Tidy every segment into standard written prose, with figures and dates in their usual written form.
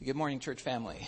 Good morning, church family.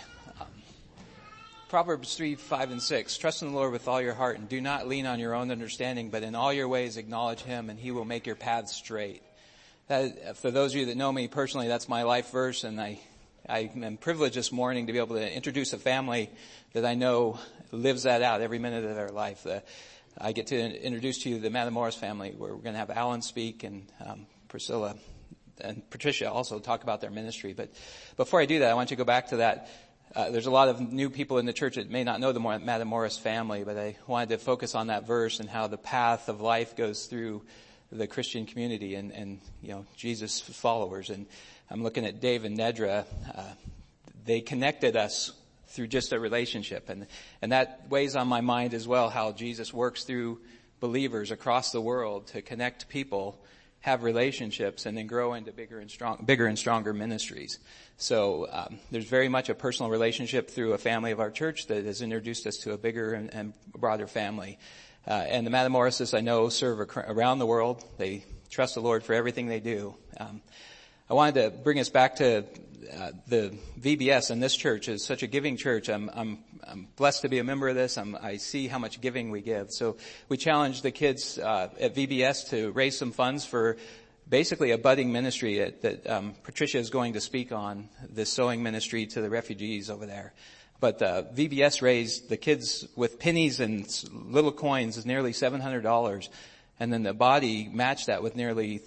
Proverbs 3, 5, and 6. Trust in the Lord with all your heart and do not lean on your own understanding, but in all your ways acknowledge Him and He will make your paths straight. That, for those of you that know me personally, that's my life verse, and I am privileged this morning to be able to introduce a family that I know lives that out every minute of their life. I get to introduce to you the Matamoros family, where we're going to have Alan speak and Priscilla and Patricia also talk about their ministry. But before I do that, I want you to go back to that. There's a lot of new people in the church that may not know the Matamoros family, but I wanted to focus on that verse and how the path of life goes through the Christian community and Jesus followers. And I'm looking at Dave and Nedra. They connected us through just a relationship. And that weighs on my mind as well, how Jesus works through believers across the world to connect people, have relationships, and then grow into bigger and stronger ministries. So there's very much a personal relationship through a family of our church that has introduced us to a bigger and broader family. And the Matamoroses, I know, serve around the world. They trust the Lord for everything they do. I wanted to bring us back to the VBS, and this church is such a giving church. I'm blessed to be a member of this. I see how much giving we give. So we challenged the kids at VBS to raise some funds for basically a budding ministry that Patricia is going to speak on, the sewing ministry to the refugees over there. But VBS raised the kids with pennies and little coins is nearly $700, and then the body matched that with nearly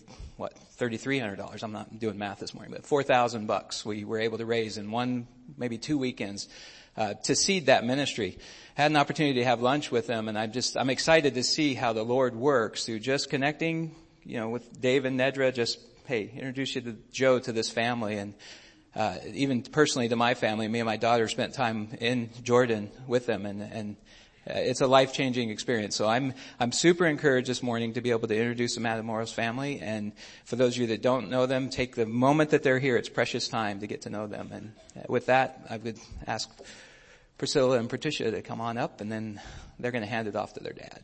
$3,300. I'm not doing math this morning, but $4,000 we were able to raise in maybe 2 weekends to seed that ministry. Had an opportunity to have lunch with them, and I'm excited to see how the Lord works through just connecting, with Dave and Nedra. Just, hey, introduce you to Joe, to this family, and even personally to my family. Me and my daughter spent time in Jordan with them, and it's a life-changing experience. So I'm super encouraged this morning to be able to introduce the Matamoros family. And for those of you that don't know them, take the moment that they're here. It's precious time to get to know them. And with that, I would ask Priscilla and Patricia to come on up, and then they're going to hand it off to their dad.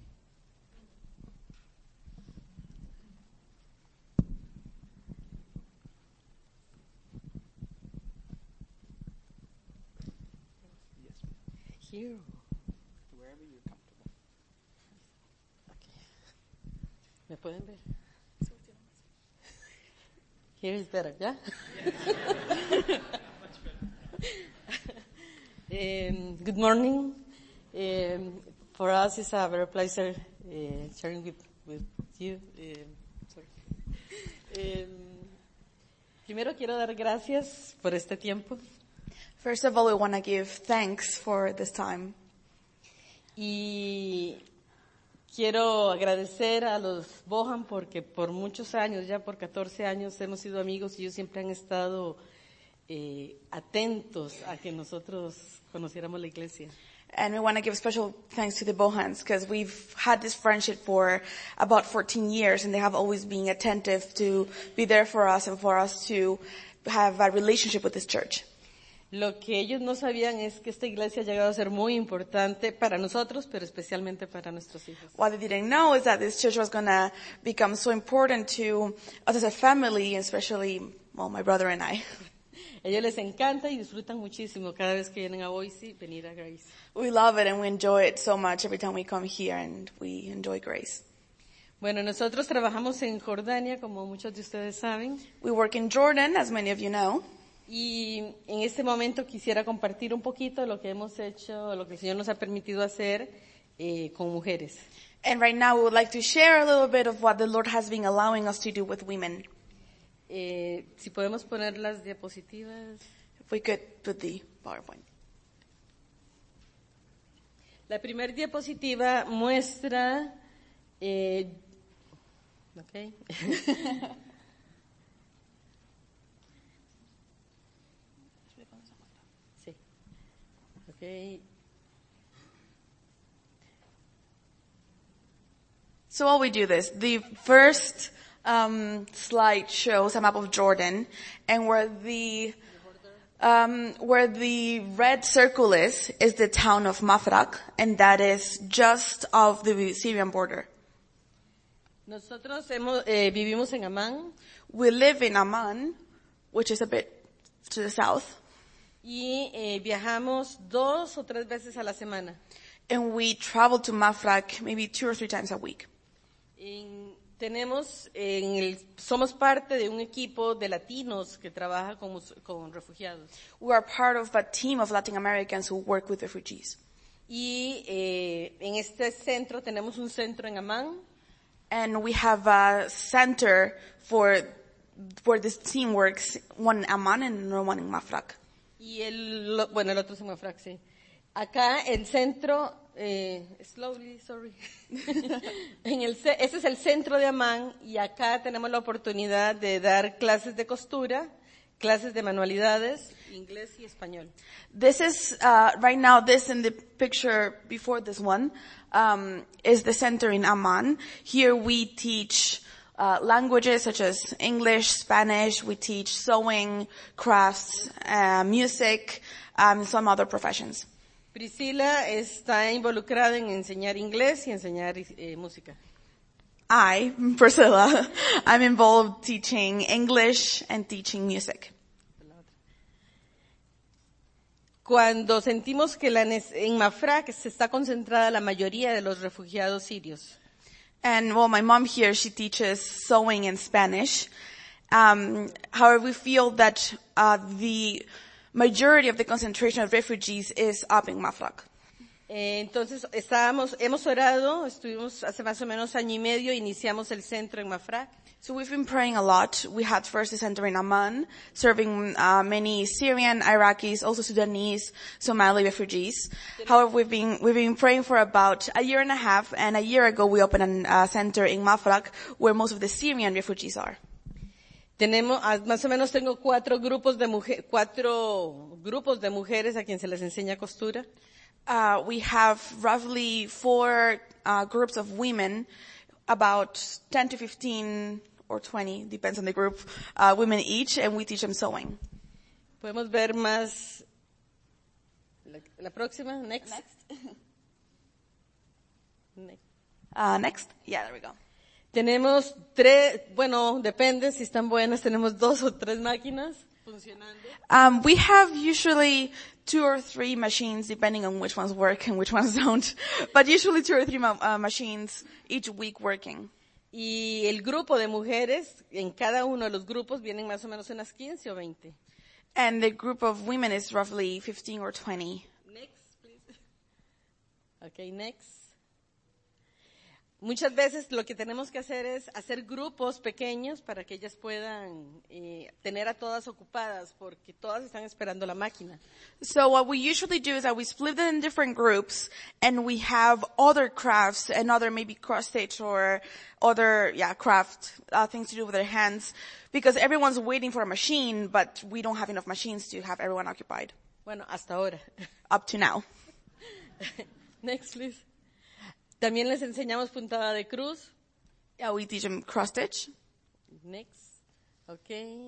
Here. Wherever you're comfortable. Okay. ¿Me pueden ver? Here is better, yeah? Good morning. For us, it's a very pleasure sharing with you. Primero quiero dar gracias por este tiempo. First of all, we want to give thanks for this time. Y quiero agradecer a los Bohan porque por muchos años, ya por 14 años, hemos sido amigos y ellos siempre han estado atentos a que nosotros conociéramos la iglesia. And we want to give special thanks to the Bohans because we've had this friendship for about 14 years and they have always been attentive to be there for us and for us to have a relationship with this church. Lo que ellos no sabían es que esta iglesia ha llegado a ser muy importante para nosotros, pero especialmente para nuestros hijos. What they didn't know is that this church was going to become so important to us as a family, especially, my brother and I. Ellos les encanta y disfrutan muchísimo cada vez que vienen a Boise, venir a Grace. We love it and we enjoy it so much every time we come here and we enjoy Grace. Bueno, nosotros trabajamos en Jordania, como muchos de ustedes saben. We work in Jordan, as many of you know. Y en este momento quisiera compartir un poquito lo que hemos hecho, lo que el Señor nos ha permitido hacer con mujeres. And right now we would like to share a little bit of what the Lord has been allowing us to do with women. Si podemos poner las diapositivas. If we could put the PowerPoint. La primera diapositiva muestra, okay. Sí. Okay. So while we do this, the first slide shows a map of Jordan, and where the red circle is the town of Mafraq, and that is just off the Syrian border. Nosotros vivimos en Amán. We live in Amman, which is a bit to the south. Y viajamos 2 o 3 veces a la semana. And we travel to Mafraq maybe 2 or 3 times a week. Somos parte de un equipo de latinos que trabaja con refugiados. We are part of a team of Latin Americans who work with refugees. Y en este centro tenemos un centro en Amán. And we have a center where this team works, one in Amman and another one in Mafraq. Y el otro es en Mafraq, sí. Acá el centro, slowly, sorry. Ese es el centro de Amán y acá tenemos la oportunidad de dar clases de costura, clases de manualidades, inglés y español. This is, right now, this in the picture before this one, is the center in Amman. Here we teach languages such as English, Spanish. We teach sewing, crafts, music, some other professions. Priscila está involucrada en enseñar inglés y enseñar música. I, Priscilla, I'm involved teaching English and teaching music. Cuando sentimos que en Mafraq se está concentrada la mayoría de los refugiados sirios. And well, my mom here, she teaches sewing in Spanish. However, we feel that the majority of the concentration of refugees is up in Mafraq. Entonces hemos orado, estuvimos hace más o menos año y medio, iniciamos el centro en Mafraq. So we've been praying a lot. We had first a center in Amman, serving many Syrian, Iraqis, also Sudanese, Somali refugees. However, we've been praying for about a year and a half, and a year ago we opened a center in Mafraq, where most of the Syrian refugees are. Más o menos tengo 4 grupos de mujeres a quien se les enseña costura. We have roughly 4 groups of women, about 10 to 15 or 20, depends on the group, women each, and we teach them sewing. Podemos ver más la próxima, next. Next. Yeah, there we go. Tenemos 3, depende si están buenas, tenemos 2 o 3 máquinas funcionando. We have usually 2 or 3 machines, depending on which ones work and which ones don't. But usually 2 or 3 machines each week working. Y el grupo de mujeres, en cada uno de los grupos vienen más o menos unas 15 o 20. And the group of women is roughly 15 or 20. Next, please. Okay, next. Muchas veces lo que tenemos que hacer es hacer grupos pequeños para que ellas puedan tener a todas ocupadas, porque todas están esperando la máquina. So what we usually do is that we split them in different groups, and we have other crafts and other maybe cross stitch or other craft things to do with their hands, because everyone's waiting for a machine, but we don't have enough machines to have everyone occupied. Bueno, hasta ahora. Up to now. Next, please. También les enseñamos puntada de cruz. Yeah, we teach them cross stitch. Next. Okay.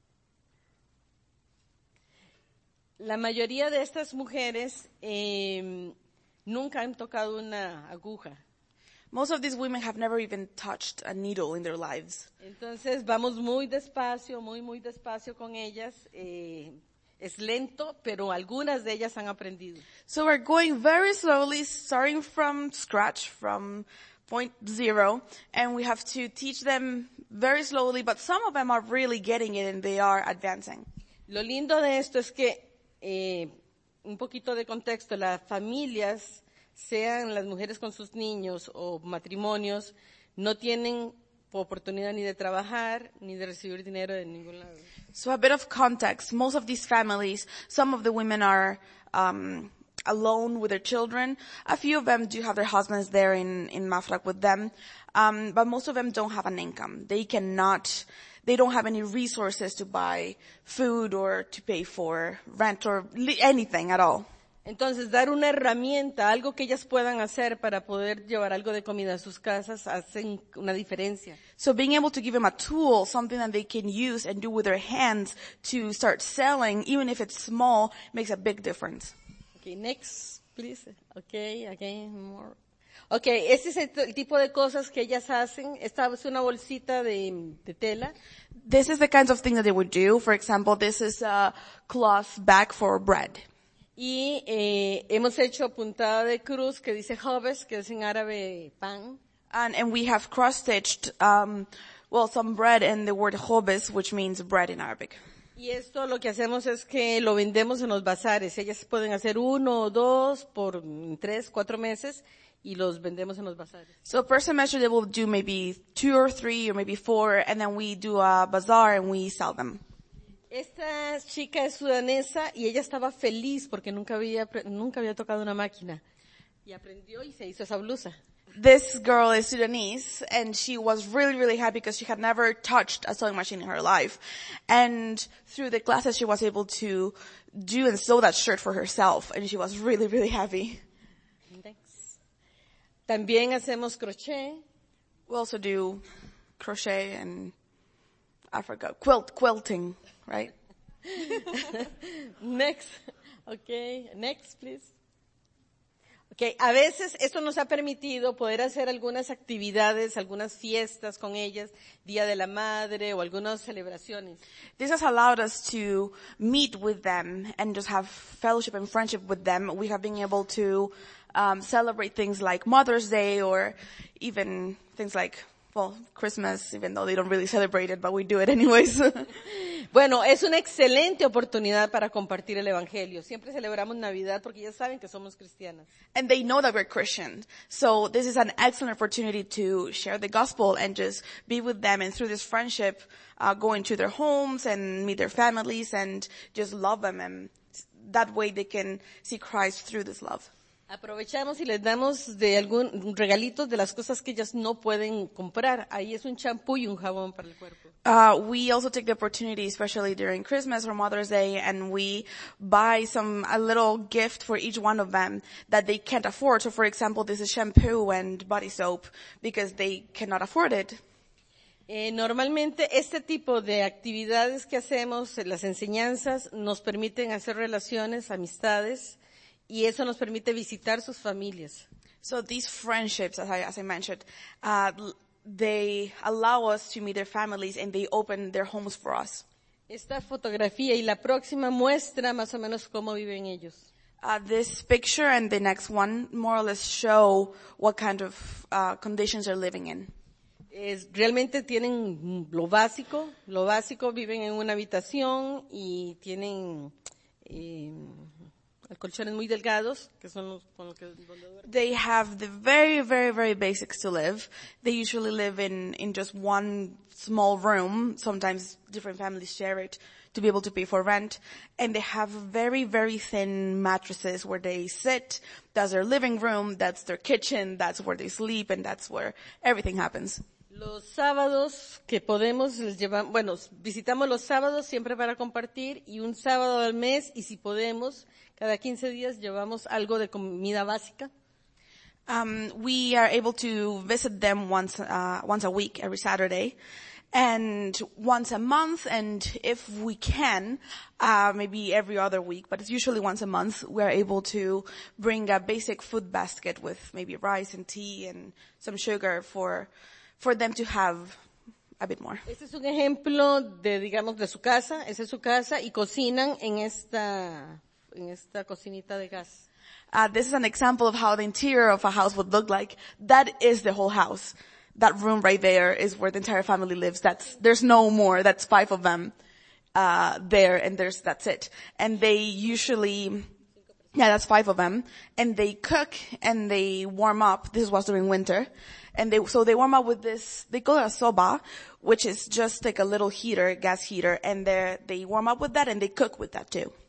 La mayoría de estas mujeres nunca han tocado una aguja. Most of these women have never even touched a needle in their lives. Entonces vamos muy despacio con ellas. Es lento, pero algunas de ellas han aprendido. So we're going very slowly, starting from scratch, from point 0, and we have to teach them very slowly, but some of them are really getting it and they are advancing. Lo lindo de esto es que, un poquito de contexto, las familias, sean las mujeres con sus niños o matrimonios, no tienen oportunidad ni de trabajar, ni de recibir dinero de ningún lado. So a bit of context. Most of these families, some of the women are alone with their children. A few of them do have their husbands there in Mafraq with them. But most of them don't have an income. They don't have any resources to buy food or to pay for rent or anything at all. Entonces, dar una herramienta, algo que ellas puedan hacer para poder llevar algo de comida a sus casas, hacen una diferencia. So being able to give them a tool, something that they can use and do with their hands to start selling, even if it's small, makes a big difference. Okay, next, please. Okay, again, more. Okay, este es el tipo de cosas que ellas hacen. Esta es una bolsita de tela. This is the kinds of things that they would do. For example, this is a cloth bag for bread. Y hemos hecho puntada de cruz que dice Jobes, que es en árabe pan. And we have cross-stitched, some bread and the word jobes, which means bread in Arabic. Y esto lo que hacemos es que lo vendemos en los bazares. Ellas pueden hacer 1 o 2 por 3, 4 meses y los vendemos en los bazares. So per semester they will do maybe 2 or 3 or maybe 4, and then we do a bazaar and we sell them. Esta chica es sudanesa y ella estaba feliz porque nunca había tocado una máquina. Y aprendió y se hizo esa blusa. This girl is Sudanese, and she was really, really happy because she had never touched a sewing machine in her life. And through the classes, she was able to do and sew that shirt for herself, and she was really, really happy. Thanks. También hacemos crochet. We also do crochet and, I forgot, quilting, right? Next. Okay, next, please. Okay, a veces esto nos ha permitido poder hacer algunas actividades, algunas fiestas con ellas, Día de la Madre o algunas celebraciones. This has allowed us to meet with them and just have fellowship and friendship with them. We have been able to celebrate things like Mother's Day or even things like, Christmas, even though they don't really celebrate it, but we do it anyways. Bueno, es una excelente oportunidad para compartir el Evangelio. Siempre celebramos Navidad porque ya saben que somos cristianas. And they know that we're Christians. So this is an excellent opportunity to share the gospel and just be with them, and through this friendship, go into their homes and meet their families and just love them. And that way they can see Christ through this love. Aprovechamos y les damos de algún regalitos de las cosas que ellas no pueden comprar. Ahí es un champú y un jabón para el cuerpo. We also take the opportunity, especially during Christmas or Mother's Day, and we buy a little gift for each one of them that they can't afford. So for example, this is shampoo and body soap because they cannot afford it. Normalmente este tipo de actividades que hacemos, las enseñanzas, nos permiten hacer relaciones, amistades, y eso nos permite visitar sus familias. So these friendships, as I mentioned, they allow us to meet their families and they open their homes for us. Esta fotografía y la próxima muestra más o menos cómo viven ellos. This picture and the next one more or less show what kind of conditions they're living in. Realmente tienen lo básico, viven en una habitación y tienen colchones muy delgados, que son los con los que donde duermen. They have the very, very, very basics to live. They usually live in just one small room. Sometimes different families share it to be able to pay for rent. And they have very, very thin mattresses where they sit. That's their living room. That's their kitchen. That's where they sleep. And that's where everything happens. Los sábados que podemos les llevamos, visitamos los sábados siempre para compartir y un sábado al mes y si podemos, cada 15 días llevamos algo de comida básica. We are able to visit them once a week, every Saturday, and once a month, and if we can, maybe every other week, but it's usually once a month, we are able to bring a basic food basket with maybe rice and tea and some sugar for them to have a bit more. Este es un ejemplo de su casa, esa es su casa y cocinan en esta cocinita de gas. This is an example of how the interior of a house would look like. That is the whole house. That room right there is where the entire family lives. There's no more. That's 5 of them, there, and that's it. And they usually, that's 5 of them. And they cook and they warm up. This was during winter. And they warm up with this, they call it a soba, which is just like a little heater, gas heater, and they warm up with that and they cook with that too.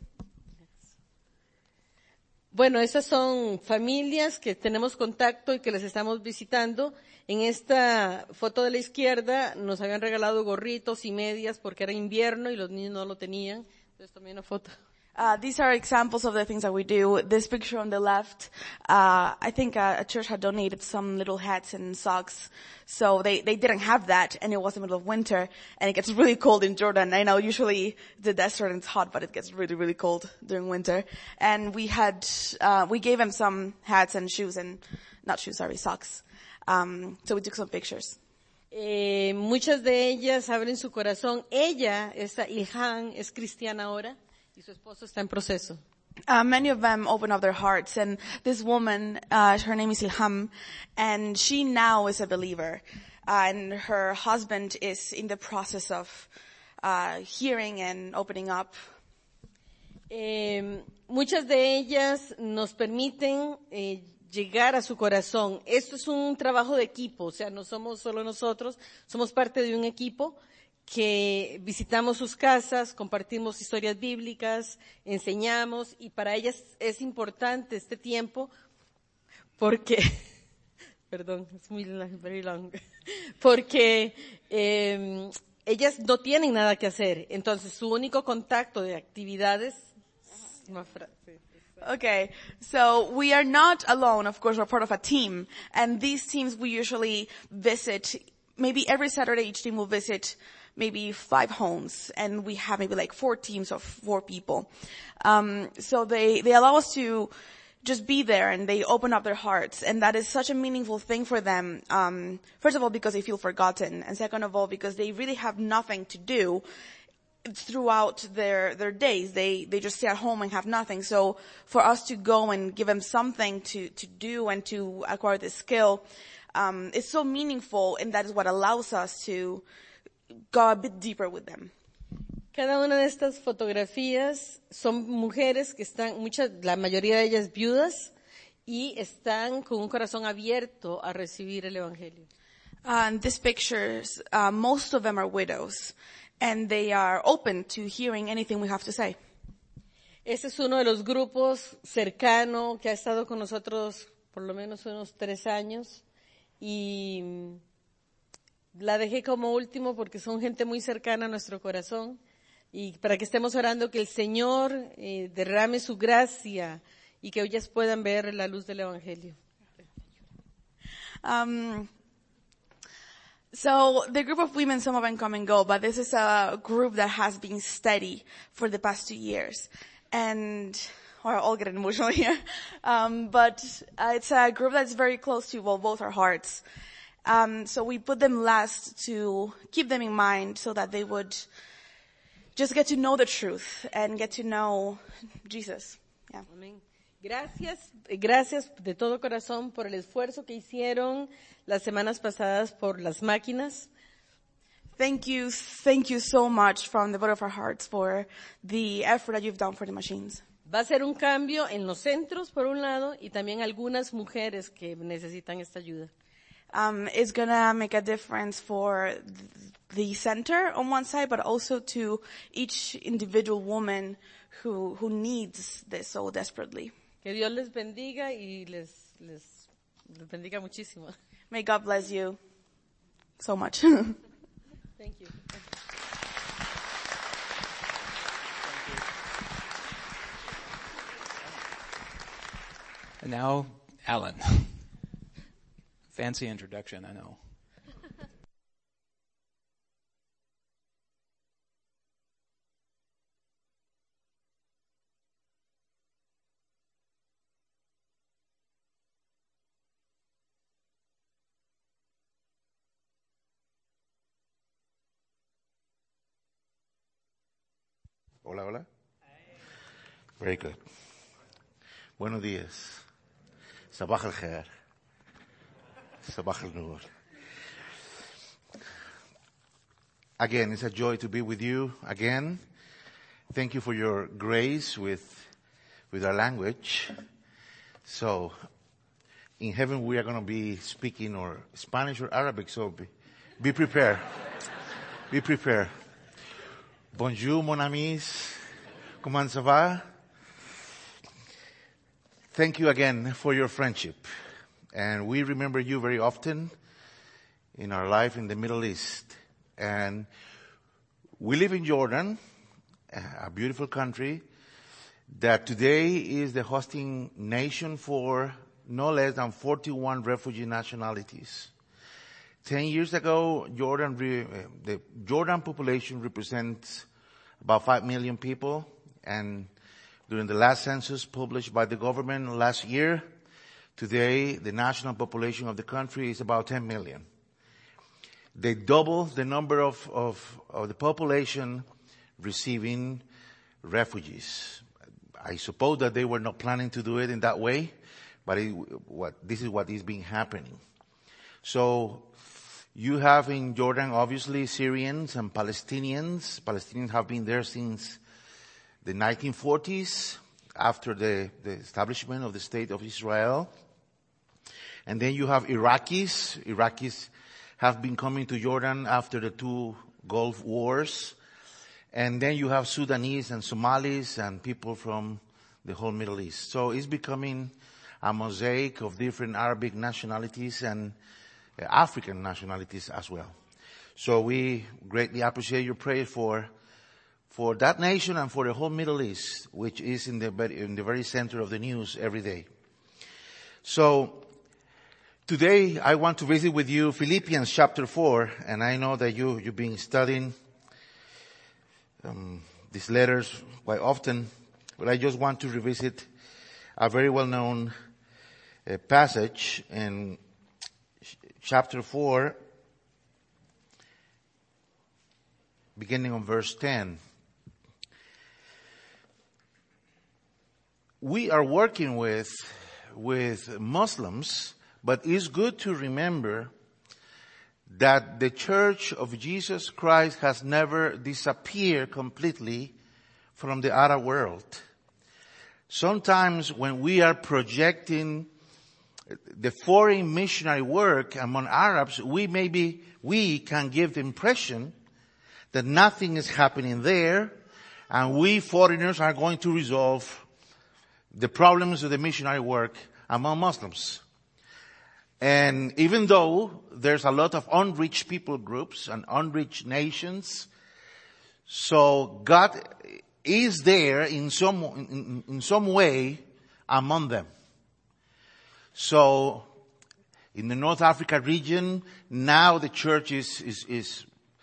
Bueno, esas son familias que tenemos contacto y que les estamos visitando. En esta foto de la izquierda nos habían regalado gorritos y medias porque era invierno y los niños no lo tenían. Entonces tomé una foto. These are examples of the things that we do. This picture on the left, I think a church had donated some little hats and socks. So they didn't have that, and it was the middle of winter, and it gets really cold in Jordan. I know usually the desert and it's hot, but it gets really, really cold during winter. And we gave them some hats and shoes and socks. So we took some pictures. Muchas de ellas abren su corazón. Ella, esta Ilhan, es cristiana ahora y su esposo está en proceso. Many of them open up their hearts, and this woman, her name is Ilham, and she now is a believer, and her husband is in the process of hearing and opening up. Muchas de ellas nos permiten llegar a su corazón. Esto es un trabajo de equipo, o sea, no somos solo nosotros, somos parte de un equipo que visitamos sus casas, compartimos historias bíblicas, enseñamos, y para ellas es importante este tiempo porque, perdón, es muy very long, porque ellas no tienen nada que hacer, entonces su único contacto de actividades, Okay, so we are not alone, of course, we're part of a team, and these teams we usually visit, maybe every Saturday each team will visit maybe 5 homes, and we have maybe like 4 teams of 4 people. So they allow us to just be there, and they open up their hearts, and that is such a meaningful thing for them. First of all, because they feel forgotten, and second of all, because they really have nothing to do throughout their days. They just stay at home and have nothing. So for us to go and give them something to do and to acquire this skill, it's so meaningful, and that is what allows us to go a bit deeper with them. Cada una de estas fotografías son mujeres que están, la mayoría de ellas viudas, y están con un corazón abierto a recibir el Evangelio. These pictures, most of them are widows, and they are open to hearing anything we have to say. Este es uno de los grupos cercano que ha estado con nosotros por lo menos unos 3 años, y la dejé como último porque son gente muy cercana a nuestro corazón, y para que estemos orando que el Señor derrame su gracia y que ellas puedan ver la luz del Evangelio. So the group of women, some of them come and go, but this is a group that has been steady for the past 2 years. And we're all getting emotional here. But it's a group that's very close to both our hearts. So we put them last to keep them in mind so that they would just get to know the truth and get to know Jesus. Yeah. Amén. Gracias de todo corazón por el esfuerzo que hicieron las semanas pasadas por las máquinas. Thank you so much from the bottom of our hearts for the effort that you've done for the machines. Va a ser un cambio en los centros, por un lado, y también algunas mujeres que necesitan esta ayuda. It's gonna make a difference for the center on one side, but also to each individual woman who needs this so desperately. Que Dios les bendiga y les bendiga muchísimo. May God bless you so much. Thank you. And now, Alan. Fancy introduction, I know. Hola, hola. Very good. Buenos días. Sabah al-khair. Sabah al-nur. Again, it's a joy to be with you again. Thank you for your grace with our language. So, in heaven we are going to be speaking or Spanish or Arabic, so be prepared. Be prepared. Bonjour, mon amis. Comment ça va? Thank you again for your friendship. And we remember you very often in our life in the Middle East. And we live in Jordan, a beautiful country that today is the hosting nation for no less than 41 refugee nationalities. 10 years ago, the Jordan population represents about 5 million people, and during the last census published by the government last year, Today, the national population of the country is about 10 million. They double the number of the population receiving refugees. I suppose that they were not planning to do it in that way, but this is what is being happening. So you have in Jordan, obviously, Syrians and Palestinians. Palestinians have been there since the 1940s, after the establishment of the State of Israel. And then you have Iraqis. Iraqis have been coming to Jordan after the 2 Gulf Wars. And then you have Sudanese and Somalis and people from the whole Middle East. So it's becoming a mosaic of different Arabic nationalities and African nationalities as well. So we greatly appreciate your prayers for that nation and for the whole Middle East, which is in the very center of the news every day. So today I want to visit with you Philippians chapter 4, and I know that you've been studying these letters quite often, but I just want to revisit a very well-known passage in chapter 4, beginning on verse 10. We are working with Muslims, but it's good to remember that the Church of Jesus Christ has never disappeared completely from the Arab world. Sometimes when we are projecting the foreign missionary work among Arabs, we can give the impression that nothing is happening there, and we foreigners are going to resolve the problems of the missionary work among Muslims. And even though there's a lot of unreached people groups and unreached nations, so God is there in some way among them. So in the North Africa region, now the church is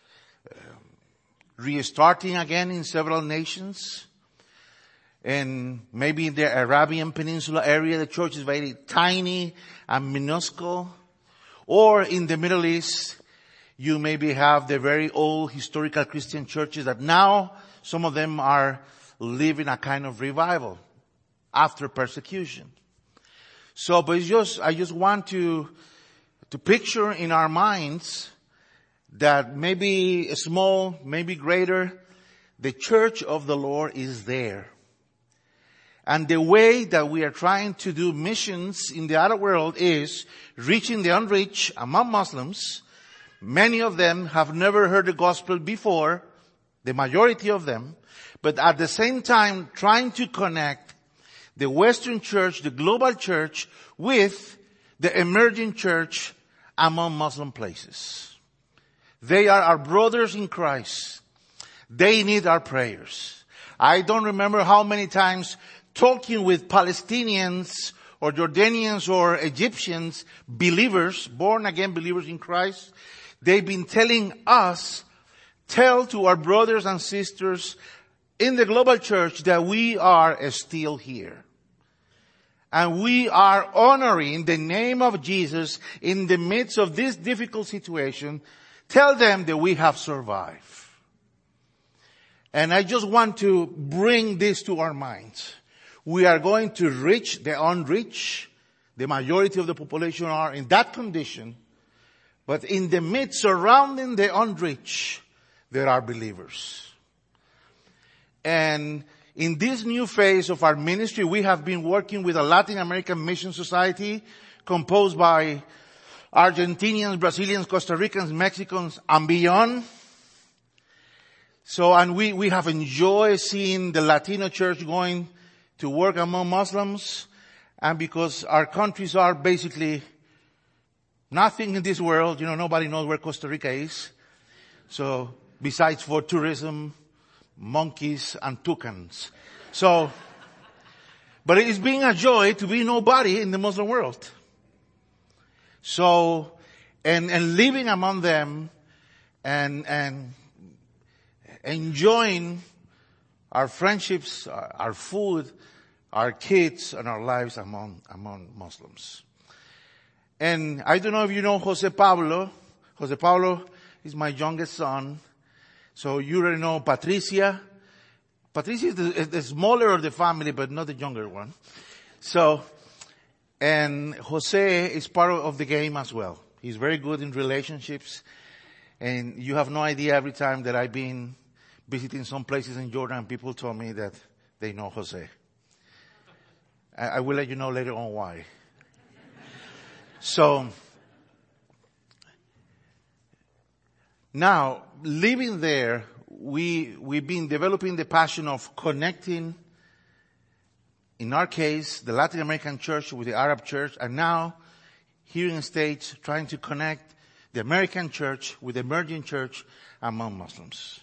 restarting again in several nations. And maybe in the Arabian Peninsula area, the church is very tiny and minuscule. Or in the Middle East, you maybe have the very old historical Christian churches that now some of them are living a kind of revival after persecution. So, but I just want to picture in our minds that maybe small, maybe greater, the church of the Lord is there. And the way that we are trying to do missions in the other world is reaching the unreached among Muslims. Many of them have never heard the gospel before, the majority of them, but at the same time trying to connect the Western church, the global church, with the emerging church among Muslim places. They are our brothers in Christ. They need our prayers. I don't remember how many times talking with Palestinians or Jordanians or Egyptians, believers, born again believers in Christ, they've been telling us, tell to our brothers and sisters in the global church that we are still here. And we are honoring the name of Jesus in the midst of this difficult situation. Tell them that we have survived. And I just want to bring this to our minds. We are going to reach the unreached. The majority of the population are in that condition. But in the midst surrounding the unreached, there are believers. And in this new phase of our ministry, we have been working with a Latin American Mission Society composed by Argentinians, Brazilians, Costa Ricans, Mexicans, and beyond. So, and we have enjoyed seeing the Latino church going to work among Muslims, and because our countries are basically nothing in this world, nobody knows where Costa Rica is. So, besides for tourism, monkeys and toucans. So, but it's been a joy to be nobody in the Muslim world. So, and living among them and enjoying our friendships, our food, our kids and our lives among Muslims. And I don't know if you know Jose Pablo. Jose Pablo is my youngest son. So you already know Patricia. Patricia is the smaller of the family, but not the younger one. So, and Jose is part of the game as well. He's very good in relationships. And you have no idea, every time that I've been visiting some places in Jordan, people told me that they know Jose. I will let you know later on why. So, now, living there, we've been developing the passion of connecting, in our case, the Latin American church with the Arab church, and now, here in the States, trying to connect the American church with the emerging church among Muslims.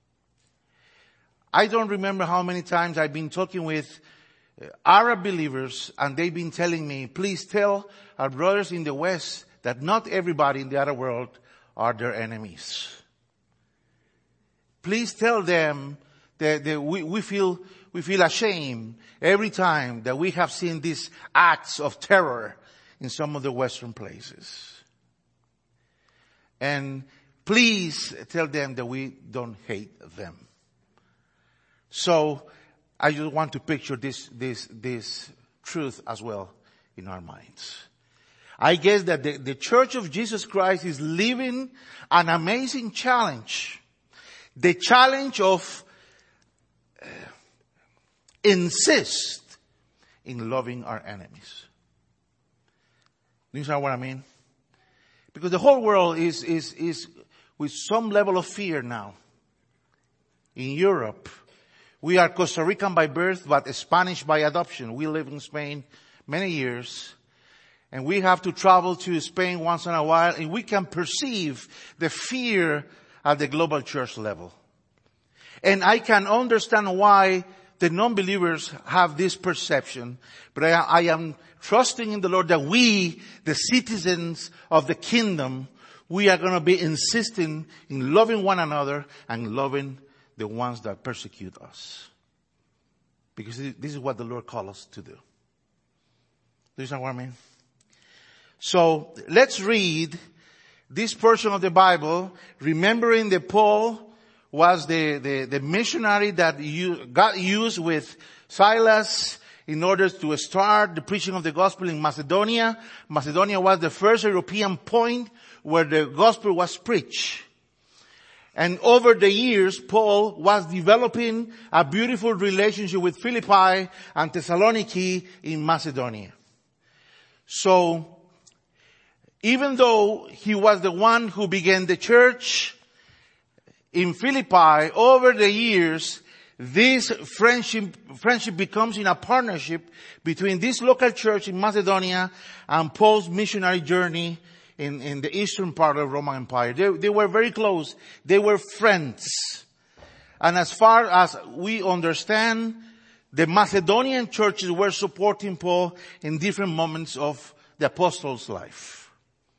I don't remember how many times I've been talking with Arab believers, and they've been telling me, please tell our brothers in the West that not everybody in the Arab world are their enemies. Please tell them that we feel ashamed every time that we have seen these acts of terror in some of the Western places. And please tell them that we don't hate them. So I just want to picture this truth as well in our minds. I guess that the Church of Jesus Christ is living an amazing challenge. The challenge of insist in loving our enemies. Do you understand what I mean? Because the whole world is with some level of fear now. In Europe, we are Costa Rican by birth, but Spanish by adoption. We live in Spain many years, and we have to travel to Spain once in a while, and we can perceive the fear at the global church level. And I can understand why the non-believers have this perception, but I am trusting in the Lord that we, the citizens of the kingdom, we are going to be insisting in loving one another and loving the ones that persecute us. Because this is what the Lord calls us to do. Do you understand what I mean? So let's read this portion of the Bible, remembering that Paul was the missionary that God used with Silas in order to start the preaching of the gospel in Macedonia. Macedonia was the first European point where the gospel was preached. And over the years, Paul was developing a beautiful relationship with Philippi and Thessaloniki in Macedonia. So, even though he was the one who began the church in Philippi, over the years, this friendship becomes in a partnership between this local church in Macedonia and Paul's missionary journey in the eastern part of the Roman Empire. They were very close. They were friends. And as far as we understand, the Macedonian churches were supporting Paul in different moments of the apostles' life.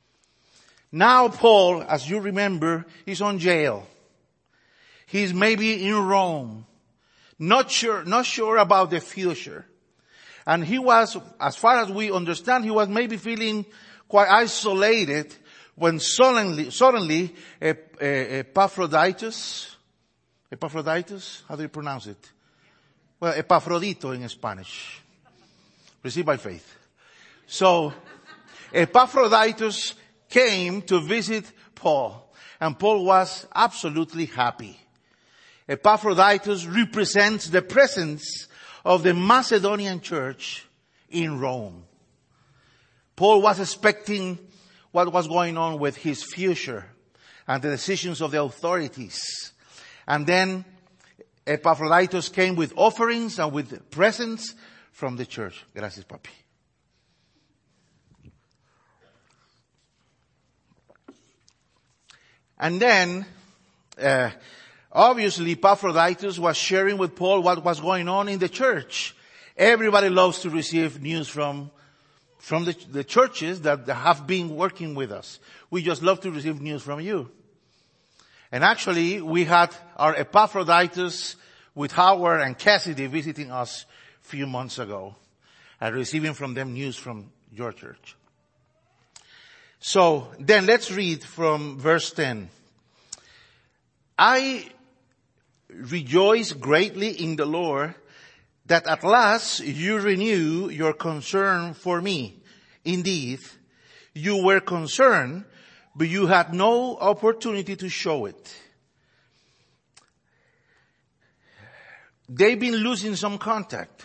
Now Paul, as you remember, is on jail. He's maybe in Rome. Not sure about the future. And he was, as far as we understand, he was maybe feeling quite isolated when suddenly Epaphroditus, how do you pronounce it? Well, Epafrodito in Spanish. Received by faith. So, Epaphroditus came to visit Paul, and Paul was absolutely happy. Epaphroditus represents the presence of the Macedonian church in Rome. Paul was expecting what was going on with his future and the decisions of the authorities. And then Epaphroditus came with offerings and with presents from the church. Gracias, papi. And then, obviously, Epaphroditus was sharing with Paul what was going on in the church. Everybody loves to receive news from the churches that have been working with us. We just love to receive news from you. And actually, we had our Epaphroditus with Howard and Cassidy visiting us few months ago, receiving from them news from your church. So then let's read from verse 10. I rejoice greatly in the Lord that at last you renew your concern for me. Indeed, you were concerned, but you had no opportunity to show it. They've been losing some contact.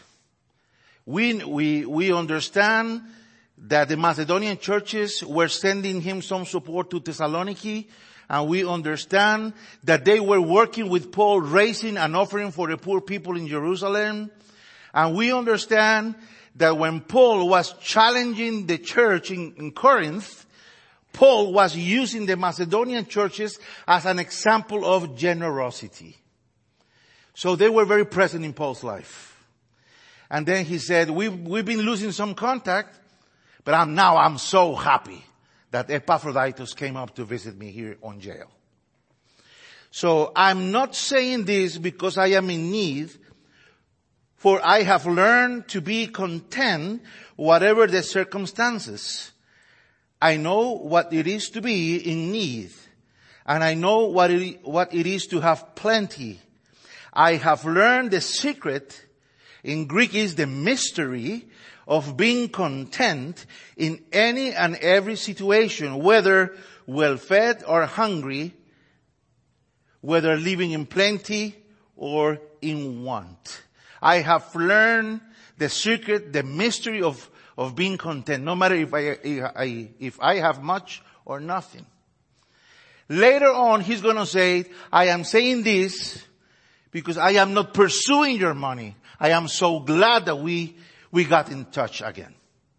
We understand that the Macedonian churches were sending him some support to Thessaloniki, and we understand that they were working with Paul, raising an offering for the poor people in Jerusalem. And we understand that when Paul was challenging the church in Corinth, Paul was using the Macedonian churches as an example of generosity. So they were very present in Paul's life. And then he said, we've been losing some contact, but I'm so happy that Epaphroditus came up to visit me here on jail. So I'm not saying this because I am in need, for I have learned to be content whatever the circumstances. I know what it is to be in need, and I know what it is to have plenty. I have learned the secret, in Greek is the mystery, of being content in any and every situation, whether well-fed or hungry, whether living in plenty or in want. I have learned the secret, the mystery of being content, no matter if I have much or nothing. Later on, he's going to say, I am saying this because I am not pursuing your money. I am so glad that we got in touch again.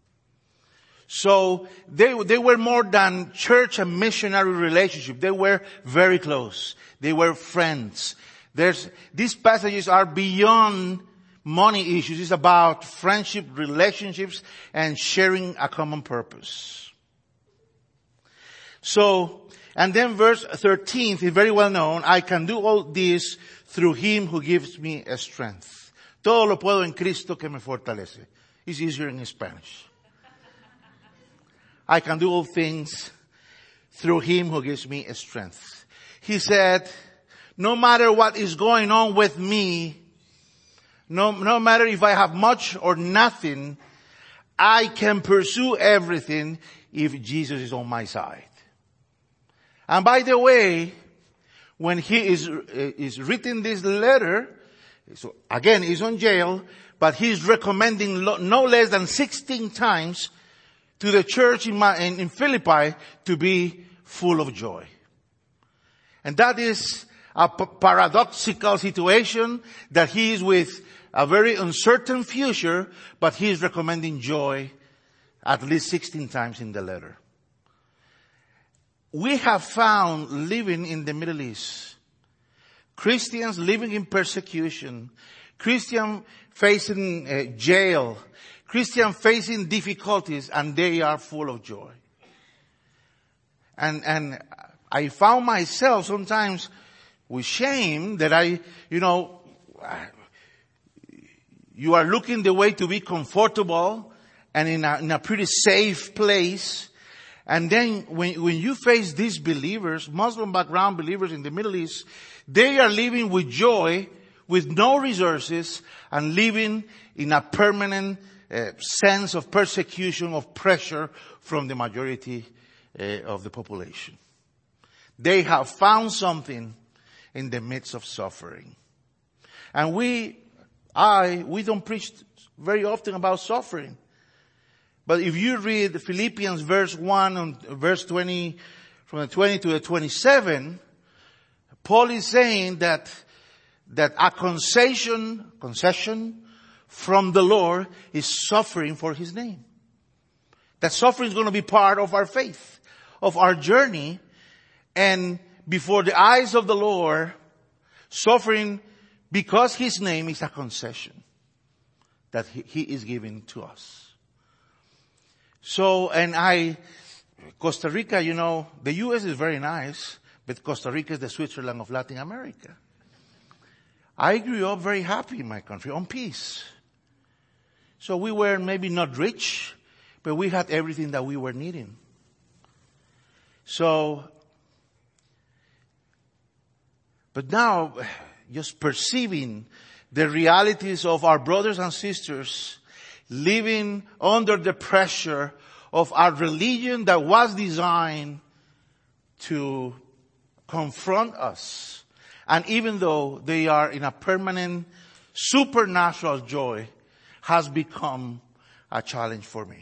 So they were more than church and missionary relationship. They were very close. They were friends. These passages are beyond money issues. It's about friendship, relationships, and sharing a common purpose. So, and then verse 13 is very well known. I can do all this through him who gives me a strength. Todo lo puedo en Cristo que me fortalece. It's easier in Spanish. I can do all things through him who gives me a strength. He said, no matter what is going on with me, no matter if I have much or nothing, I can pursue everything if Jesus is on my side. And by the way, when he is written this letter, so again, he's on jail, but he's recommending no less than 16 times to the church in Philippi to be full of joy. And that is a paradoxical situation that he is with a very uncertain future, but he is recommending joy at least 16 times in the letter. We have found living in the Middle East, Christians living in persecution, Christians facing jail, Christians facing difficulties, and they are full of joy. And I found myself sometimes with shame that you are looking the way to be comfortable and in a pretty safe place. And then when you face these believers, Muslim background believers in the Middle East, they are living with joy, with no resources, and living in a permanent sense of persecution, of pressure from the majority of the population. They have found something in the midst of suffering. And we don't preach very often about suffering. But if you read Philippians verse 1 and verse 20, from the 20 to the 27, Paul is saying that a concession from the Lord is suffering for his name. That suffering is going to be part of our faith, of our journey. And before the eyes of the Lord, suffering because his name is a concession that he is giving to us. So, Costa Rica, the U.S. is very nice, but Costa Rica is the Switzerland of Latin America. I grew up very happy in my country, on peace. So we were maybe not rich, but we had everything that we were needing. So, but now, just perceiving the realities of our brothers and sisters living under the pressure of our religion that was designed to confront us. And even though they are in a permanent supernatural joy, has become a challenge for me.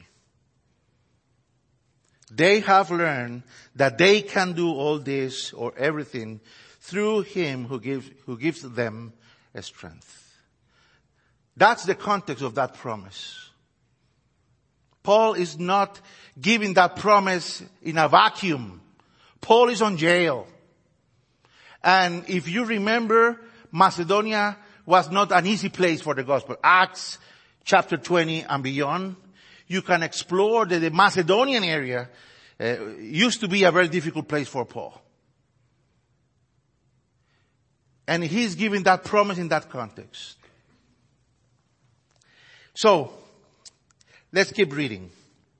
They have learned that they can do all this or everything through Him who gives them a strength. That's the context of that promise. Paul is not giving that promise in a vacuum. Paul is on jail. And if you remember, Macedonia was not an easy place for the gospel. Acts chapter 20 and beyond, you can explore the Macedonian area. Used to be a very difficult place for Paul. And he's giving that promise in that context. So, let's keep reading.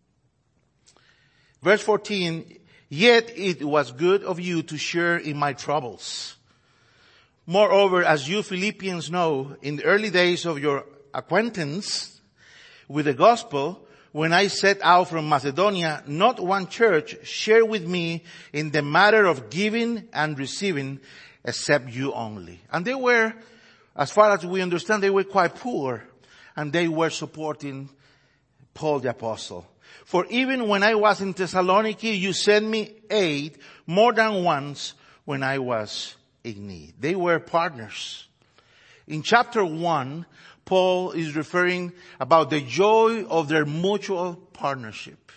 Verse 14, yet it was good of you to share in my troubles. Moreover, as you Philippians know, in the early days of your acquaintance with the gospel, when I set out from Macedonia, not one church shared with me in the matter of giving and receiving, except you only. And they were, as far as we understand, they were quite poor, and they were supporting Paul the Apostle. For even when I was in Thessaloniki, you sent me aid more than once when I was in need. They were partners. In chapter 1, Paul is referring about the joy of their mutual partnership.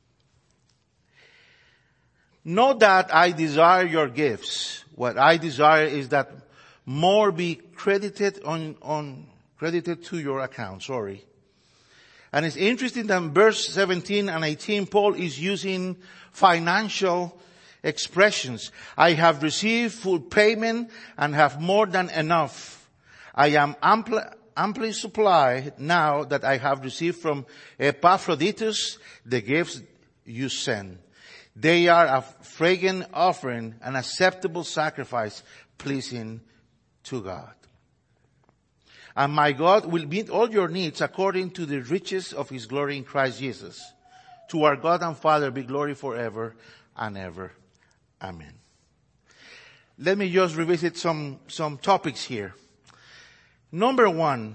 Not that I desire your gifts. What I desire is that more be credited credited to your account. And it's interesting that in verse 17 and 18, Paul is using financial expressions. I have received full payment and have more than enough. I am amply supplied now that I have received from Epaphroditus the gifts you sent. They are a fragrant offering, an acceptable sacrifice, pleasing to God. And my God will meet all your needs according to the riches of His glory in Christ Jesus. To our God and Father be glory forever and ever. Amen. Let me just revisit some topics here. Number one,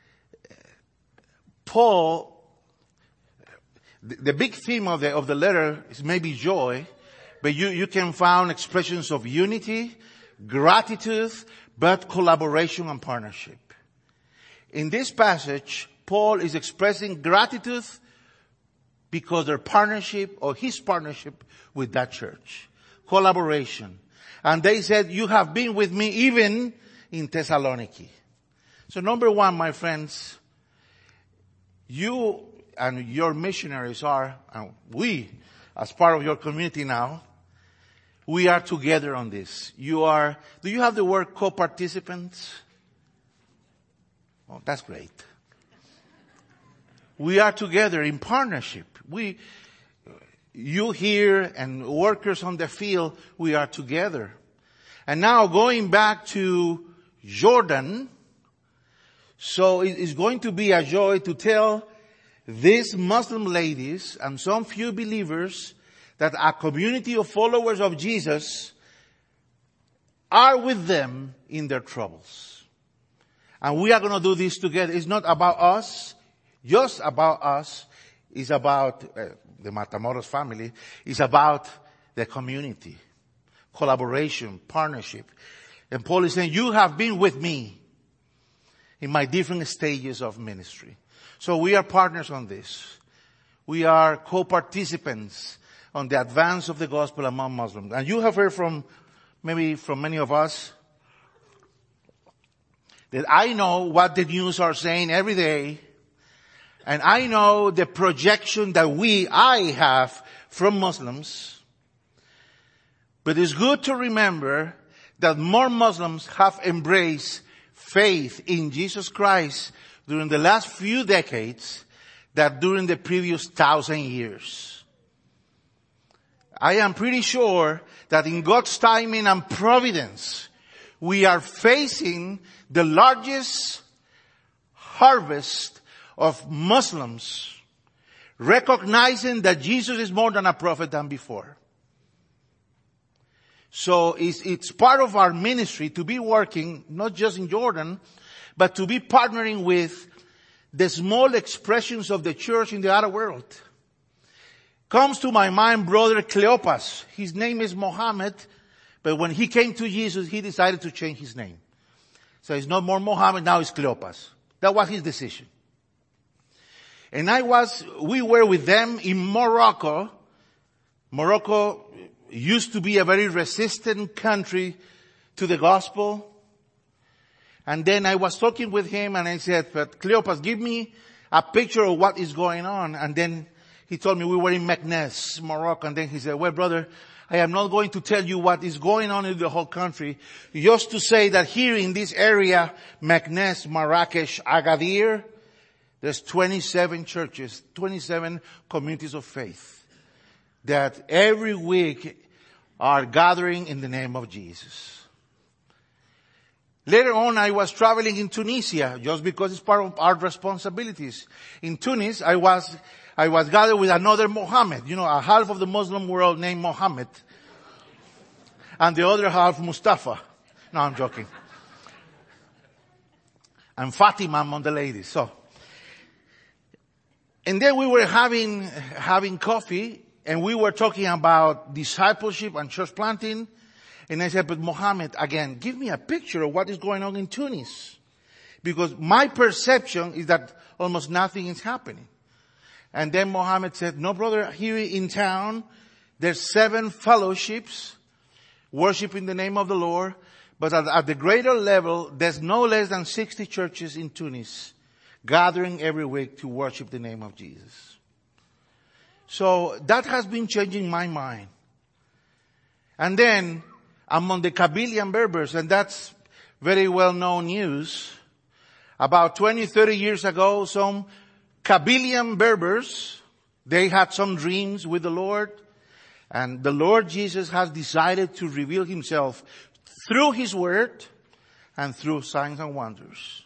Paul, the big theme of the letter is maybe joy, but you can find expressions of unity, gratitude, but collaboration and partnership. In this passage, Paul is expressing gratitude because their partnership or his partnership with that church. Collaboration. And they said, you have been with me even in Thessaloniki. So number one, my friends, you and your missionaries are, and we, as part of your community now, we are together on this. Do you have the word co-participants? Oh, that's great. We are together in partnership. You here and workers on the field, we are together. And now going back to Jordan, so it's going to be a joy to tell these Muslim ladies and some few believers that a community of followers of Jesus are with them in their troubles. And we are going to do this together. It's not about us, just about us. It's about the Matamoros family. It's about the community, collaboration, partnership. And Paul is saying, you have been with me in my different stages of ministry. So we are partners on this. We are co-participants on the advance of the gospel among Muslims. And you have heard from many of us that I know what the news are saying every day. And I know the projection that I have from Muslims. But it's good to remember that more Muslims have embraced faith in Jesus Christ during the last few decades than during the previous 1,000 years. I am pretty sure that in God's timing and providence, we are facing the largest harvest of Muslims, recognizing that Jesus is more than a prophet than before. So it's part of our ministry to be working, not just in Jordan, but to be partnering with the small expressions of the church in the other world. Comes to my mind brother Cleopas. His name is Mohammed, but when he came to Jesus, he decided to change his name. So it's not more Mohammed, now it's Cleopas. That was his decision. And we were with them in Morocco. Morocco used to be a very resistant country to the gospel. And then I was talking with him and I said, but Cleopas, give me a picture of what is going on. And then he told me we were in Meknes, Morocco. And then he said, well, brother, I am not going to tell you what is going on in the whole country. Just to say that here in this area, Meknes, Marrakesh, Agadir, there's 27 churches, 27 communities of faith that every week are gathering in the name of Jesus. Later on, I was traveling in Tunisia, just because it's part of our responsibilities. In Tunis, I was gathered with another Mohammed, a half of the Muslim world named Mohammed, and the other half Mustafa. No, I'm joking. And Fatima among the ladies. And then we were having coffee, and we were talking about discipleship and church planting. And I said, but Mohammed, again, give me a picture of what is going on in Tunis. Because my perception is that almost nothing is happening. And then Mohammed said, no, brother, here in town, there's 7 fellowships worshiping the name of the Lord. But at the greater level, there's no less than 60 churches in Tunis gathering every week to worship the name of Jesus. So that has been changing my mind. And then among the Kabylian Berbers, and that's very well known news, about 20, 30 years ago, some Kabylian Berbers, they had some dreams with the Lord, and the Lord Jesus has decided to reveal himself through his word and through signs and wonders.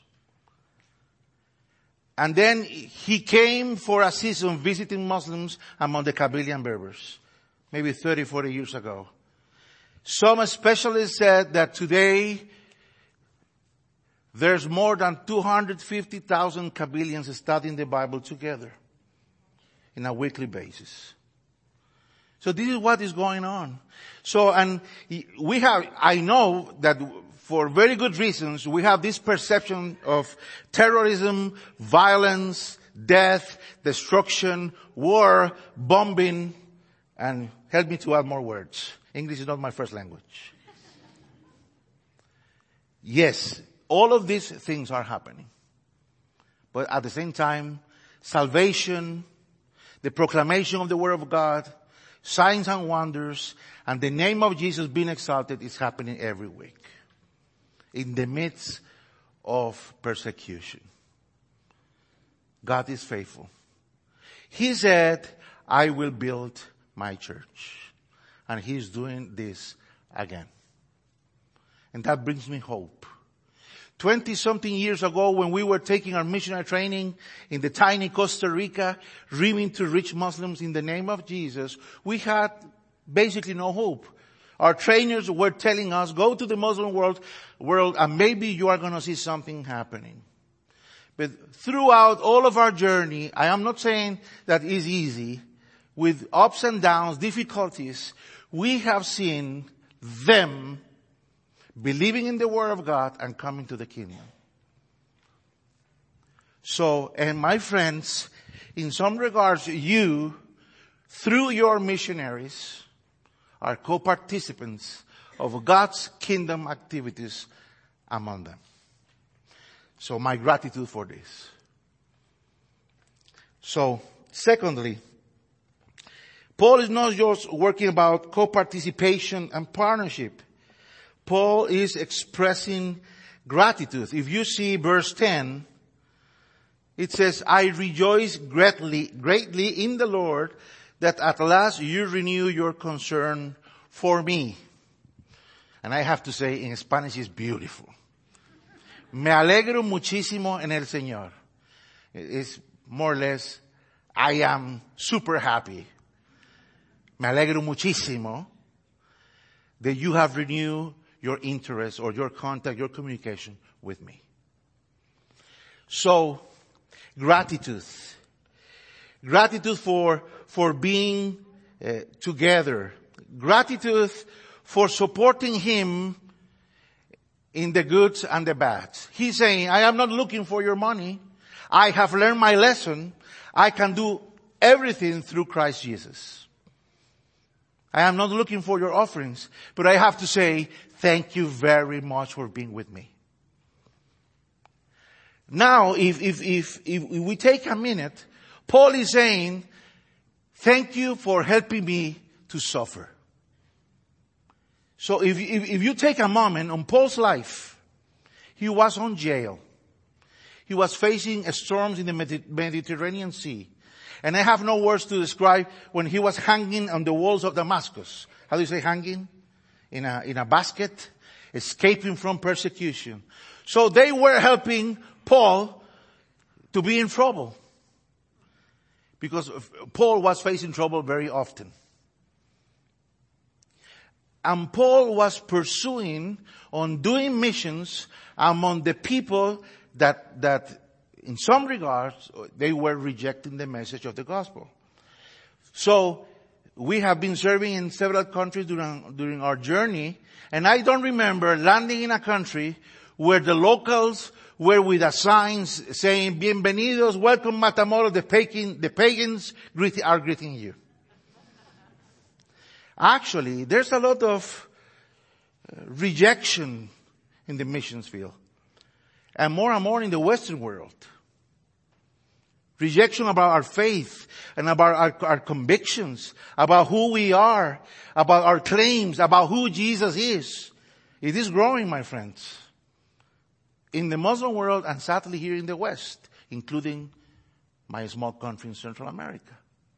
And then he came for a season visiting Muslims among the Kabylian Berbers, maybe 30, 40 years ago. Some specialists said that today there's more than 250,000 Kabylians studying the Bible together on a weekly basis. So this is what is going on. So, and I know that for very good reasons, we have this perception of terrorism, violence, death, destruction, war, bombing, and help me to add more words. English is not my first language. Yes, all of these things are happening. But at the same time, salvation, the proclamation of the Word of God, signs and wonders, and the name of Jesus being exalted is happening every week. In the midst of persecution. God is faithful. He said, I will build my church. And he's doing this again. And that brings me hope. 20-something years ago, when we were taking our missionary training in the tiny Costa Rica, dreaming to reach Muslims in the name of Jesus, we had basically no hope. Our trainers were telling us, go to the Muslim world, and maybe you are going to see something happening. But throughout all of our journey, I am not saying that is easy, with ups and downs, difficulties, we have seen them believing in the Word of God and coming to the kingdom. So, and my friends, in some regards, you, through your missionaries, are co-participants of God's kingdom activities among them. So my gratitude for this. So, secondly, Paul is not just working about co-participation and partnership. Paul is expressing gratitude. If you see verse 10, It says, I rejoice greatly in the Lord that at last you renew your concern for me. And I have to say, in Spanish, it's beautiful. Me alegro muchísimo en el Señor. It's more or less, I am super happy. Me alegro muchísimo that you have renewed your interest or your contact, your communication with me. So, gratitude. Gratitude for being together. Gratitude for supporting him in the goods and the bads. He's saying, I am not looking for your money. I have learned my lesson. I can do everything through Christ Jesus. I am not looking for your offerings, but I have to say, thank you very much for being with me. Now, if we take a minute, Paul is saying, thank you for helping me to suffer. So if you take a moment on Paul's life, he was on jail. He was facing storms in the Mediterranean Sea. And I have no words to describe when he was hanging on the walls of Damascus. How do you say hanging? In a basket, escaping from persecution. So they were helping Paul to be in trouble. Because Paul was facing trouble very often. And Paul was pursuing on doing missions among the people that in some regards, they were rejecting the message of the gospel. So, we have been serving in several countries during our journey, and I don't remember landing in a country where the locals were with a signs saying, Bienvenidos, welcome Matamoros, the pagans are greeting you. Actually, there's a lot of rejection in the missions field. And more in the Western world. Rejection about our faith and about our convictions, about who we are, about our claims, about who Jesus is. It is growing, my friends. In the Muslim world and sadly here in the West, including my small country in Central America.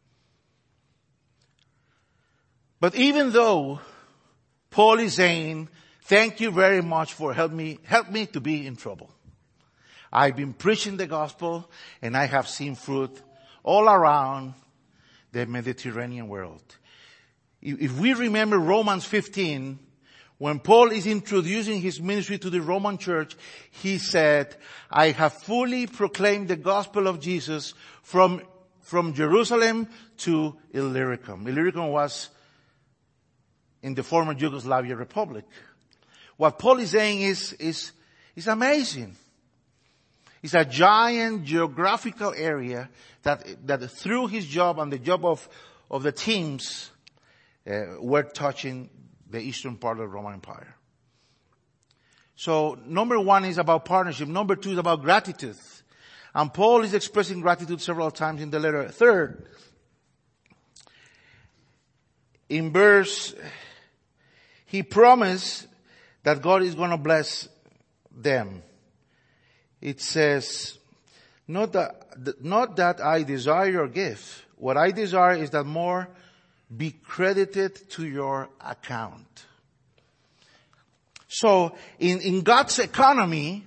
But even though Paul is saying, thank you very much for help me to be in trouble. I've been preaching the gospel and I have seen fruit all around the Mediterranean world. If we remember Romans 15, when Paul is introducing his ministry to the Roman church, he said, I have fully proclaimed the gospel of Jesus from Jerusalem to Illyricum. Illyricum was in the former Yugoslavia Republic. What Paul is saying is amazing. It's a giant geographical area that through his job and the job of the teams, were touching the eastern part of the Roman Empire. So, number one is about partnership. Number two is about gratitude. And Paul is expressing gratitude several times in the letter. Third, in verse, he promised that God is going to bless them. It says, not that I desire your gift. What I desire is that more be credited to your account. So, in God's economy,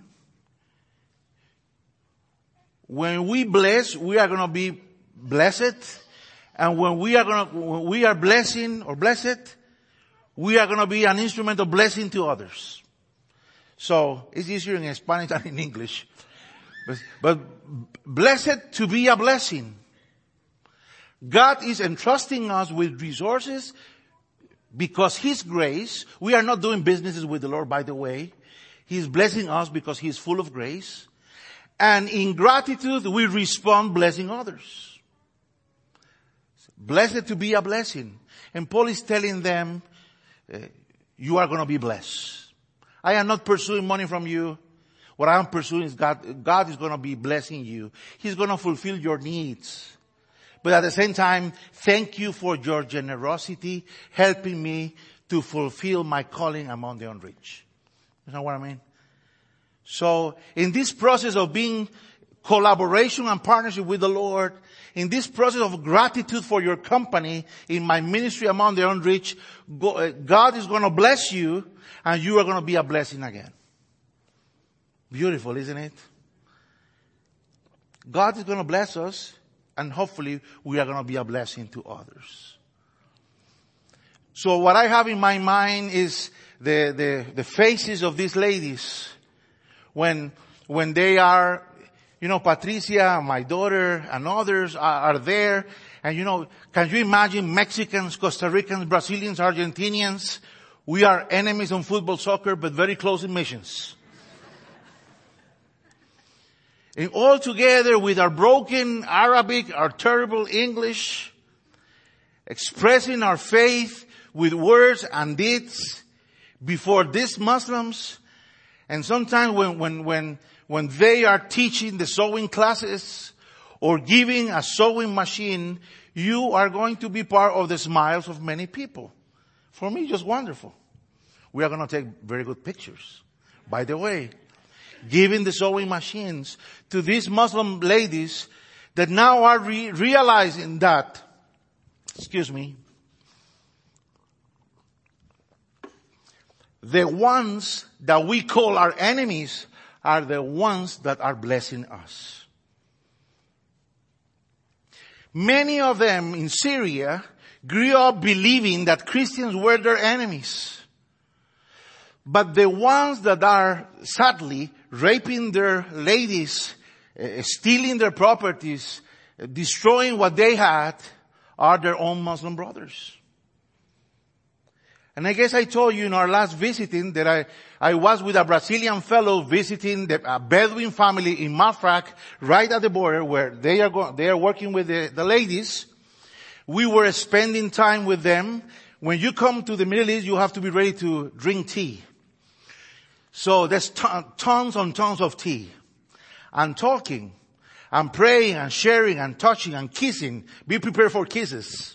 when we bless, we are going to be blessed. And when we are blessing or blessed, we are going to be an instrument of blessing to others. So, it's easier in Spanish than in English. But blessed to be a blessing. God is entrusting us with resources because His grace. We are not doing businesses with the Lord, by the way. He's blessing us because He's full of grace. And in gratitude, we respond blessing others. Blessed to be a blessing. And Paul is telling them, you are going to be blessed. I am not pursuing money from you. What I am pursuing is God. God is going to be blessing you. He's going to fulfill your needs. But at the same time, thank you for your generosity, helping me to fulfill my calling among the unreached. You know what I mean? So, in this process of being collaboration and partnership with the Lord, in this process of gratitude for your company in my ministry among the unreached, God is going to bless you and you are going to be a blessing again. Beautiful, isn't it? God is going to bless us and hopefully we are going to be a blessing to others. So what I have in my mind is the faces of these ladies when they are, Patricia, my daughter, and others are there. And can you imagine Mexicans, Costa Ricans, Brazilians, Argentinians? We are enemies on football, soccer, but very close in missions. And all together with our broken Arabic, our terrible English, expressing our faith with words and deeds before these Muslims. And sometimes when they are teaching the sewing classes or giving a sewing machine, you are going to be part of the smiles of many people. For me, just wonderful. We are going to take very good pictures. By the way, giving the sewing machines to these Muslim ladies that now are realizing that, the ones that we call our enemies are the ones that are blessing us. Many of them in Syria grew up believing that Christians were their enemies. But the ones that are sadly raping their ladies, stealing their properties, destroying what they had, are their own Muslim brothers. And I guess I told you in our last visiting that I was with a Brazilian fellow visiting a Bedouin family in Mafraq, right at the border where they are working with the ladies. We were spending time with them. When you come to the Middle East, you have to be ready to drink tea. So there's tons and tons of tea. And talking, and praying, and sharing, and touching, and kissing. Be prepared for kisses.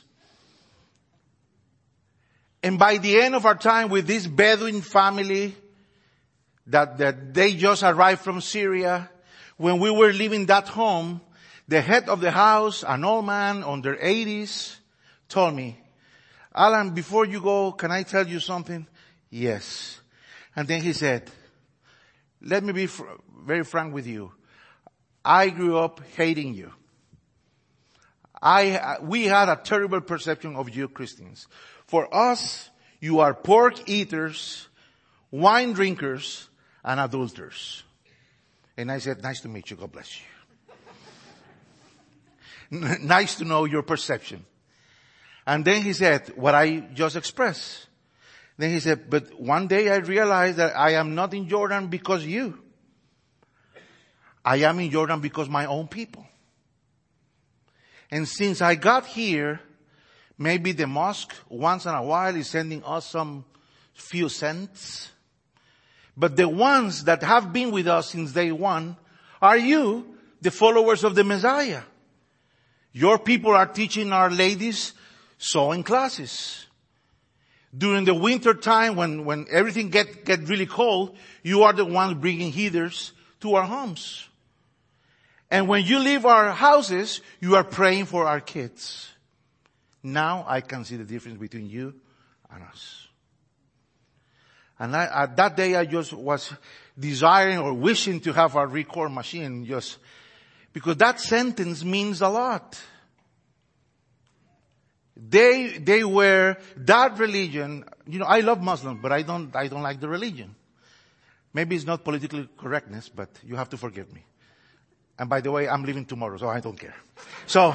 And by the end of our time with this Bedouin family that they just arrived from Syria, when we were leaving that home, the head of the house, an old man on their 80s, told me, Alan, before you go, can I tell you something? Yes. And then he said, let me be very frank with you. I grew up hating you. We had a terrible perception of you Christians. For us, you are pork eaters, wine drinkers, and adulterers. And I said, nice to meet you. God bless you. Nice to know your perception. And then he said, what I just expressed. Then he said, but one day I realized that I am not in Jordan because you. I am in Jordan because my own people. And since I got here, maybe the mosque once in a while is sending us some few cents. But the ones that have been with us since day one are you, the followers of the Messiah. Your people are teaching our ladies sewing classes. During the winter time when everything get really cold, you are the ones bringing heaters to our homes. And when you leave our houses, you are praying for our kids. Now I can see the difference between you and us. And that day I just was desiring or wishing to have a record machine just because that sentence means a lot. They were that religion. I love Muslims, but I don't like the religion. Maybe it's not politically correctness, but you have to forgive me. And by the way, I'm leaving tomorrow, so I don't care. So,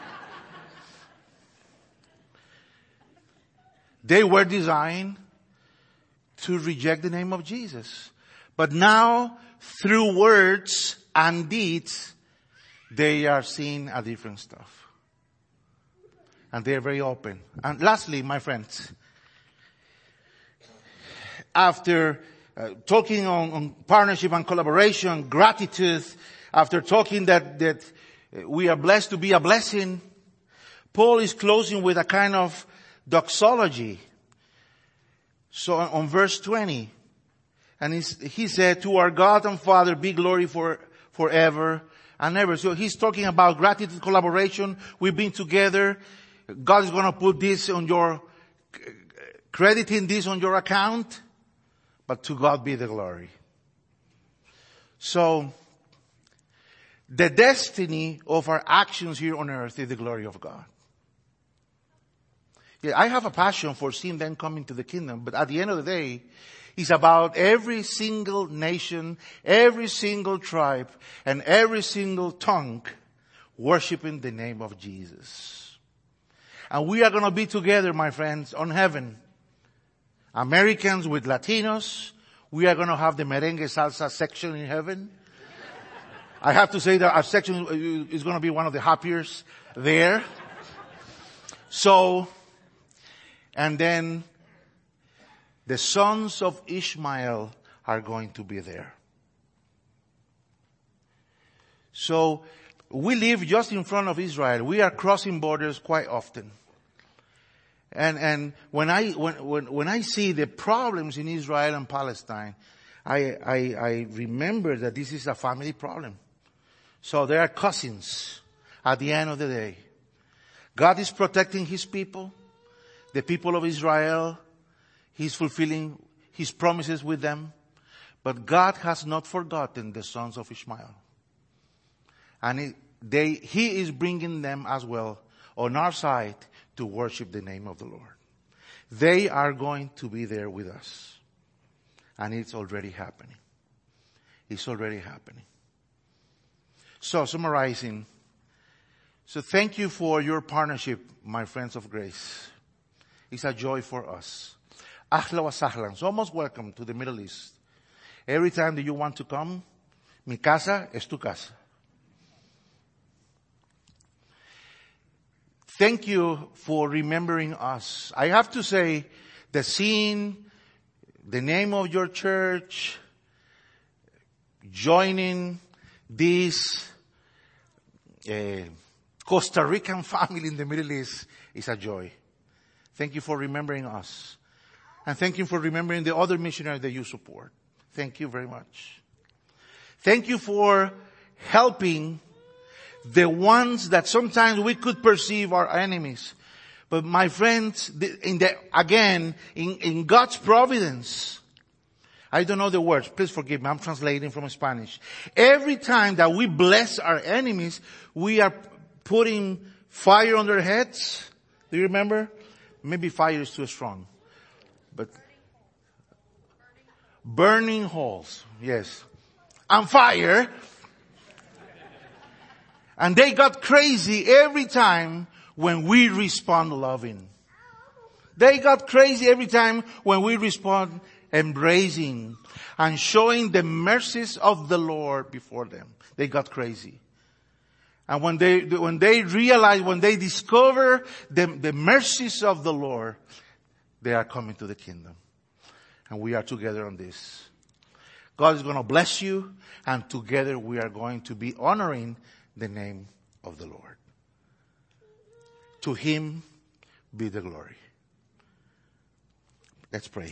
they were designed to reject the name of Jesus. But now, through words and deeds, they are seeing a different stuff. And they are very open. And lastly, my friends, after talking on partnership and collaboration, gratitude, after talking that we are blessed to be a blessing, Paul is closing with a kind of doxology. So on verse 20, and he said, to our God and Father be glory forever. and ever. So he's talking about gratitude, collaboration. We've been together. God is going to put this on your, crediting this on your account. But to God be the glory. So, the destiny of our actions here on earth is the glory of God. Yeah, I have a passion for seeing them come into the kingdom, but at the end of the day, it's about every single nation, every single tribe, and every single tongue worshiping the name of Jesus. And we are going to be together, my friends, on heaven. Americans with Latinos. We are going to have the merengue salsa section in heaven. I have to say that our section is going to be one of the happiest there. So, and then the sons of Ishmael are going to be there. So, we live just in front of Israel. We are crossing borders quite often. And when I see the problems in Israel and Palestine, I remember that this is a family problem. So they are cousins at the end of the day. God is protecting His people, the people of Israel. He's fulfilling His promises with them. But God has not forgotten the sons of Ishmael. And He is bringing them as well on our side to worship the name of the Lord. They are going to be there with us. And it's already happening. It's already happening. So, summarizing. So thank you for your partnership, my friends of grace. It's a joy for us. Ahla wa sahlan. So most welcome to the Middle East. Every time that you want to come, mi casa es tu casa. Thank you for remembering us. I have to say, the scene, the name of your church, joining this Costa Rican family in the Middle East is a joy. Thank you for remembering us. And thank you for remembering the other missionaries that you support. Thank you very much. Thank you for helping the ones that sometimes we could perceive are enemies. But my friends, in God's providence, I don't know the words. Please forgive me. I'm translating from Spanish. Every time that we bless our enemies, we are putting fire on their heads. Do you remember? Maybe fire is too strong. But burning holes. Yes. And fire. And they got crazy every time when we respond loving. They got crazy every time when we respond embracing and showing the mercies of the Lord before them. They got crazy. And when they realize, when they discover the mercies of the Lord, they are coming to the kingdom. And we are together on this. God is going to bless you, and together we are going to be honoring the name of the Lord. To Him be the glory. Let's pray.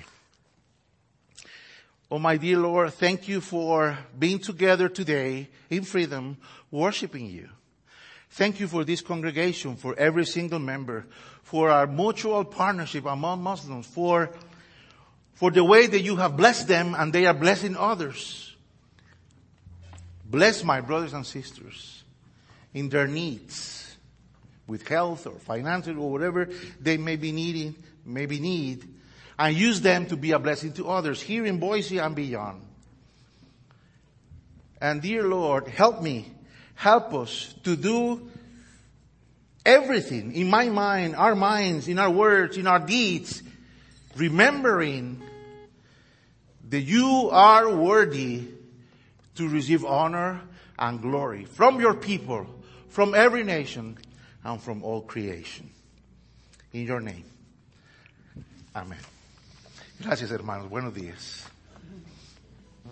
Oh, my dear Lord, thank you for being together today in freedom, worshiping you. Thank you for this congregation, for every single member, for our mutual partnership among Muslims, for the way that you have blessed them and they are blessing others. Bless my brothers and sisters in their needs, with health or financial or whatever they may need, and use them to be a blessing to others here in Boise and beyond. And dear Lord, help us to do everything in my mind, our minds, in our words, in our deeds, remembering that you are worthy to receive honor and glory from your people, from every nation, and from all creation. In your name. Amén. Gracias, hermanos. Buenos días.